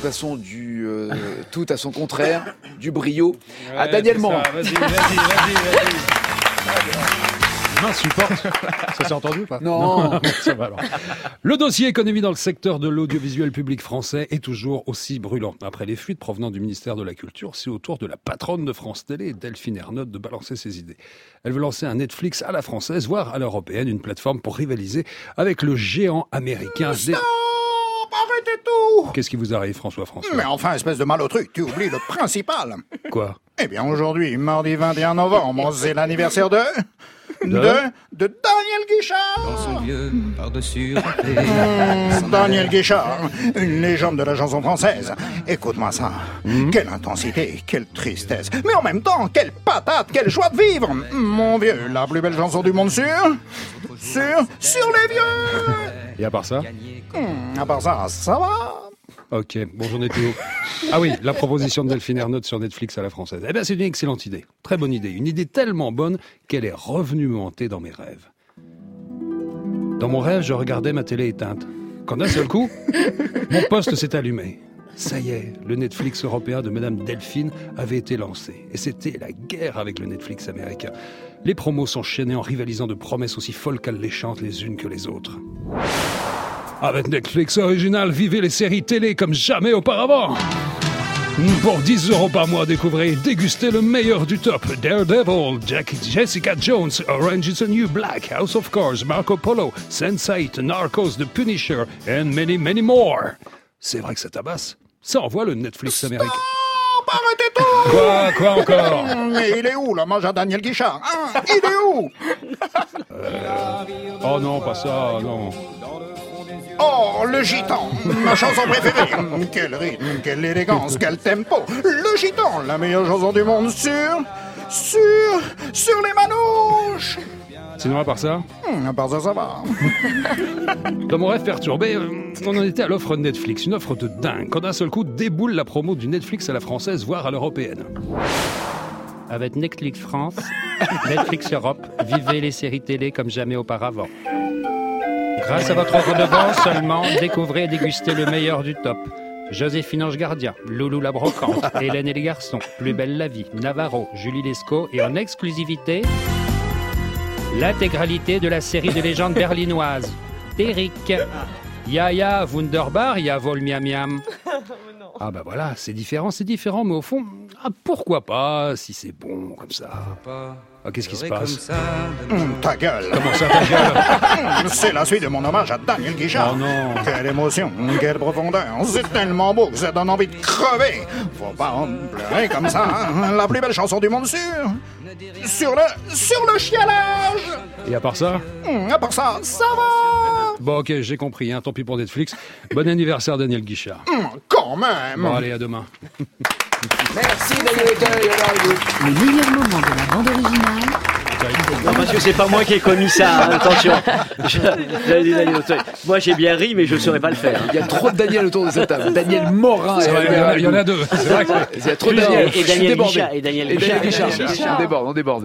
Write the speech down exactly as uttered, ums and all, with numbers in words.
passons du euh, tout à son contraire, du brio, ouais, à Daniel Morin. Vas-y, vas-y, vas-y, vas-y. Je m'insupporte. Ça s'est entendu ou pas? Non. non ça va alors. Le dossier économie dans le secteur de l'audiovisuel public français est toujours aussi brûlant. Après les fuites provenant du ministère de la Culture, c'est au tour de la patronne de France Télé, Delphine Ernotte, de balancer ses idées. Elle veut lancer un Netflix à la française, voire à l'européenne, une plateforme pour rivaliser avec le géant américain. Stop! Arrêtez tout! Qu'est-ce qui vous arrive, François-François? Mais enfin, espèce de malotru, tu oublies le principal. Quoi? Eh bien, aujourd'hui, mardi vingt et un novembre, c'est l'anniversaire de... De, de Daniel Guichard. Dans son vieux par-dessus Mmh, Daniel Guichard, une légende de la chanson française. Écoute-moi ça. Mmh. Quelle intensité, quelle tristesse. Mais en même temps, quelle patate, quelle joie de vivre. Mon vieux, la plus belle chanson du monde sur... Sur... Sur les vieux. Et à part ça? Mmh, à part ça, ça va. Ok, bon, j'en étais où? Ah oui, la proposition de Delphine Ernotte sur Netflix à la française. Eh bien, c'est une excellente idée. Très bonne idée. Une idée tellement bonne qu'elle est revenue me hanter dans mes rêves. Dans mon rêve, je regardais ma télé éteinte. Quand d'un seul coup, mon poste s'est allumé. Ça y est, le Netflix européen de Madame Delphine avait été lancé. Et c'était la guerre avec le Netflix américain. Les promos s'enchaînaient en rivalisant de promesses aussi folles qu'alléchantes les unes que les autres. Avec Netflix original, vivez les séries télé comme jamais auparavant. Pour dix euros par mois, découvrez et dégustez le meilleur du top. Daredevil, Jack, Jessica Jones, Orange is the New Black, House of Cards, Marco Polo, sense eight, Narcos, The Punisher, and many, many more. C'est vrai que ça tabasse. Ça envoie le Netflix Stop, américain. arrêtez tout. Quoi, quoi encore? Mais il est où, là, mange à Daniel Guichard, hein? Il est où? euh... Oh non, pas ça, non. Oh, le gitan, ma chanson préférée. Quel rythme, quelle élégance, quel tempo. Le gitan, la meilleure chanson du monde sur... Sur... Sur les manouches. Sinon, à part ça? Hum, à part ça, ça va. Dans mon rêve perturbé, euh, on en était à l'offre Netflix, une offre de dingue. Quand d'un seul coup, déboule la promo du Netflix à la française, voire à l'européenne. Avec Netflix France, Netflix Europe, vivez les séries télé comme jamais auparavant. Grâce à votre redevance seulement, découvrez et dégustez le meilleur du top. Joséphine Ange Gardien, Loulou la Brocante, Hélène et les garçons, Plus belle la vie, Navarro, Julie Lescaut et en exclusivité, l'intégralité de la série de légendes berlinoises. Eric, Yaya, Wunderbar, Yavol Miam Miam. Ah bah voilà, c'est différent, c'est différent, mais au fond, ah, pourquoi pas, si c'est bon comme ça. Ah, qu'est-ce qui se passe? Hum, ta gueule. Comment ça, ta gueule? C'est la suite de mon hommage à Daniel Guichard. Oh non. Quelle émotion, quelle profondeur. C'est tellement beau que ça donne envie de crever. Faut pas en pleurer comme ça, hein. La plus belle chanson du monde sur... Sur le... Sur le chialage. Et à part ça? Hum, à part ça, ça va. Bon, ok, j'ai compris, hein, tant pis pour Netflix. Bon anniversaire, Daniel Guichard. Hum, quand même. Bon, allez, à demain. Merci Daniel Auteuil. Le meilleur moment de la bande originale. Non, parce que c'est pas moi qui ai commis ça, hein, attention. J'avais dit Daniel Auteuil. Moi j'ai bien ri, mais je ne saurais pas le faire. Il y a trop de Daniel autour de cette table. Daniel Morin. C'est vrai, il y en a- il y en a deux. C'est vrai que Il y a trop de Daniel. Et Daniel Débordé. Guichard. Et Daniel Et Daniel Guichard. Guichard. On déborde, on déborde.